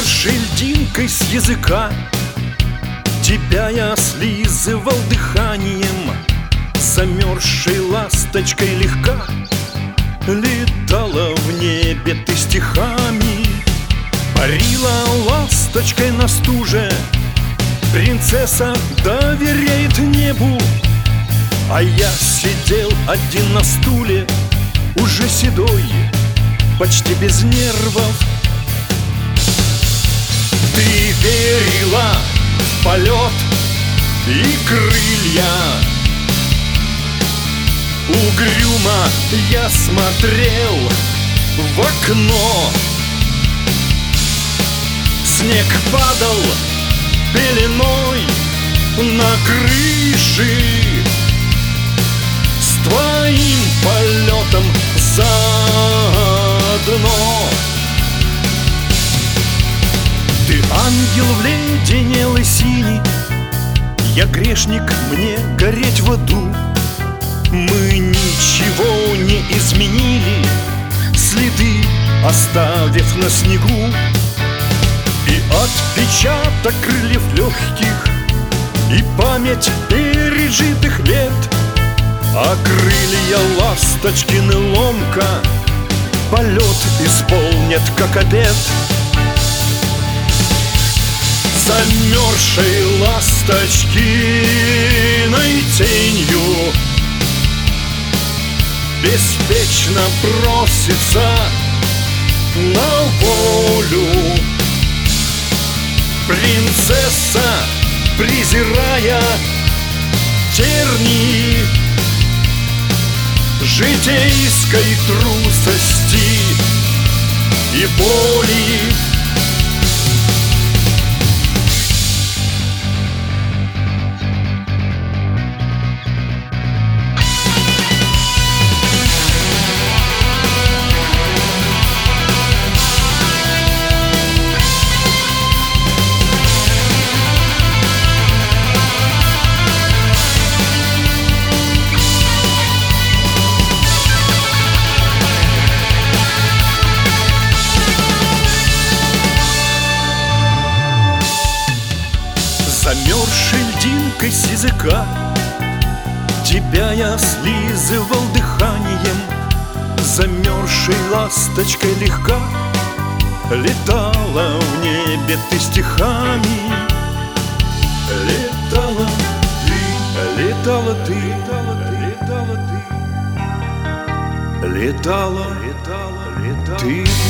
Замерзшей льдинкой с языка тебя я слизывал дыханием. Замерзшей ласточкой легка летала в небе ты стихами. Парила ласточкой на стуже, принцесса доверяет небу. А я сидел один на стуле, уже седой, почти без нервов. Ты верила в полет и крылья. Угрюмо я смотрел в окно. Снег падал пеленой на крыши. С твоим полетом заодно. Ты ангел вледенелый синий, я грешник, мне гореть в аду. Мы ничего не изменили, следы оставив на снегу. И отпечаток крыльев легких, и память пережитых лет. А крылья ласточкины ломка полет исполнят, как обет. Замерзшей ласточкиной тенью беспечно бросится на волю принцесса, презирая тернии житейской трусости и боли. Замерзшей льдинкой с языка тебя я слизывал дыханием. Замерзшей ласточкой легка летала в небе ты стихами. Летала ты, летала ты, летала ты, летала ты.